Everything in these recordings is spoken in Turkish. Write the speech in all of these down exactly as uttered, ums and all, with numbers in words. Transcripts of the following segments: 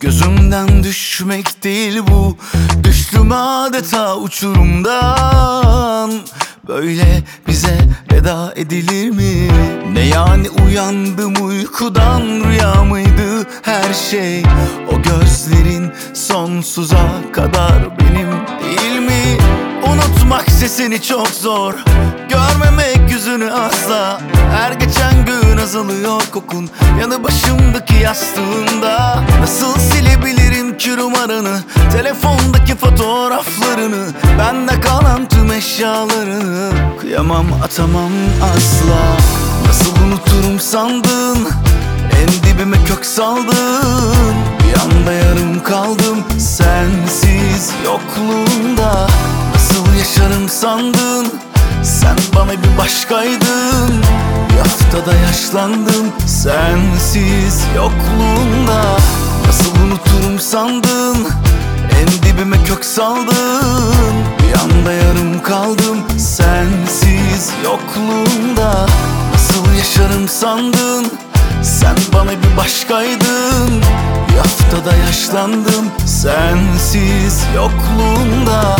Gözümden düşmek değil bu, düştüm adeta uçurumdan. Böyle bize veda edilir mi? Ne yani uyandım uykudan, rüya mıydı her şey? O gözlerin sonsuza kadar benim değil mi? Unutmak sesini çok zor, görmemek yüzünü asla. Her geçen gün azalıyor kokun yanı başımdaki yastığında. Nasıl silebilirim ki numaranı, telefondaki fotoğraflarını, bende kalan tüm eşyalarını? Kıyamam, atamam asla. Nasıl unuturum sandın, en dibime kök saldın. Bir anda yarım kaldım sensiz yokluğunda. Nasıl yaşarım sandın, sen bana bir başkaydın. Bir haftada yaşlandım sensiz yokluğunda. Nasıl unuturum sandın, en dibime kök saldın. Bir anda yarım kaldım sensiz yokluğunda. Nasıl yaşarım sandın, sen bana bir başkaydın. Bir haftada yaşlandım sensiz yokluğunda.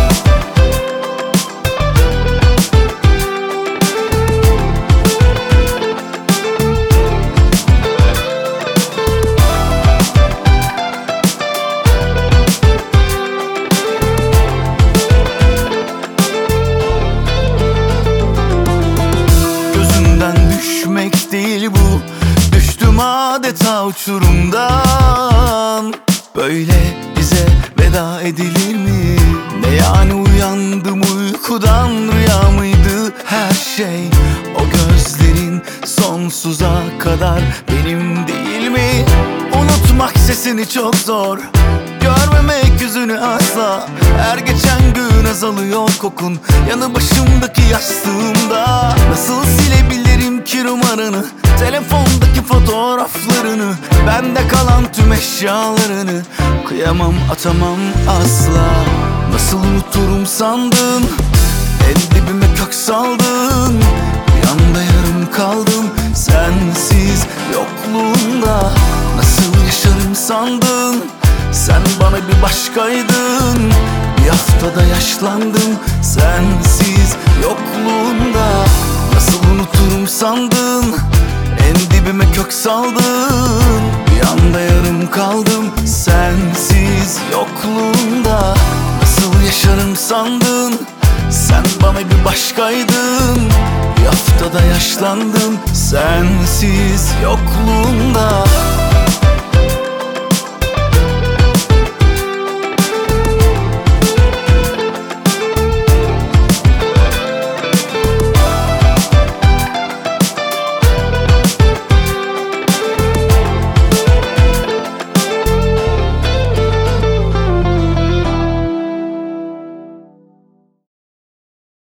Değil bu, düştüm adeta uçurumdan. Böyle bize veda edilir mi? Ne yani uyandım uykudan, rüya mıydı her şey? O gözlerin sonsuza kadar benim değil mi? Unutmak sesini çok zor, görmemek yüzünü asla. Her geçen gün azalıyor kokun yanı başımdaki yastığımda. Nasıl silebilirim ki numaranı, telefondaki fotoğraflarını, bende kalan tüm eşyalarını? Kıyamam, atamam asla. Nasıl unuturum sandın, en dibime kök saldın. Bir anda yarım kaldım sensiz yokluğunda. Nasıl yaşarım sandın, sen bana bir başkaydın. Bir haftada yaşlandım sensiz yokluğunda. Nasıl unuturum sandın, en dibime kök saldın. Bir anda yarım kaldım sensiz yokluğunda. Nasıl yaşarım sandın, sen bana bir başkaydın. Bir haftada yaşlandım sensiz yokluğunda.